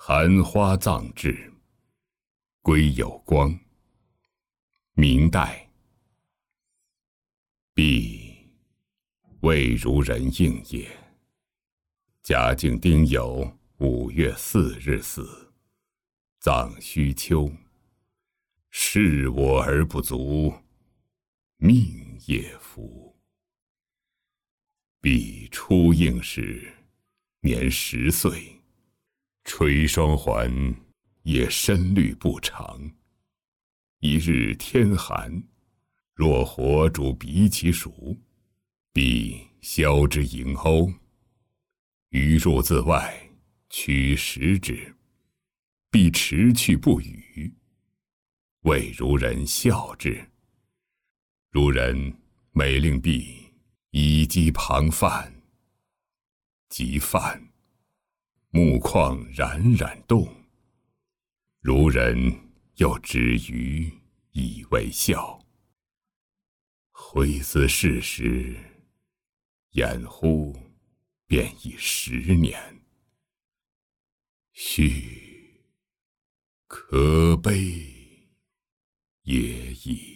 含花葬志，归有光。明代。毕未如人应也。嘉靖丁酉5月4日死，葬虚丘。视我而不足，命也夫。毕初应时，年10岁。垂双环，也身虑不长。一日天寒，若火煮鼻其属，必削之盈瓯。余入自外，取食之，必持去不语。谓孺人笑之。孺人每令毕以鸡旁饭，即饭，目眶冉冉动。孺人又止于以为笑。挥思事时，掩乎便已10年。须可悲也已。